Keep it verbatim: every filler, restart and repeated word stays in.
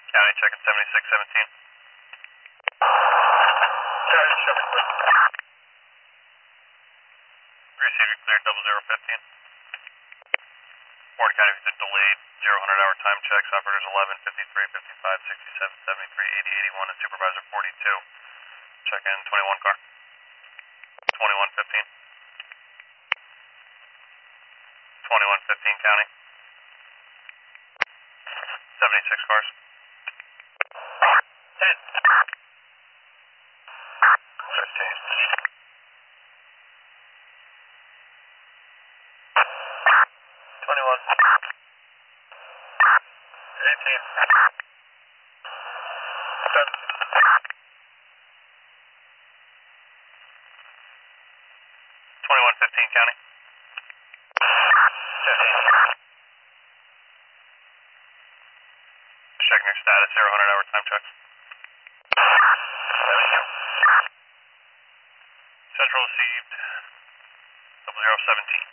County checking seventy-six seventeen. Receiving clear double zero fifteen. Warren County Victor delayed zero hundred hour time checks. Operators eleven, fifty-three, fifty-five, sixty-seven, seventy-three, eighty, eighty-one, and supervisor forty-two. Check in twenty-one car. twenty-one fifteen. twenty-one fifteen County. seventy-six cars. ten. fifteen. twenty-one. eighteen. seventeen. twenty-one fifteen County. fifteen. Checking your status, zero hundred hour time checks. seventy-two. Central received double zero seventeen.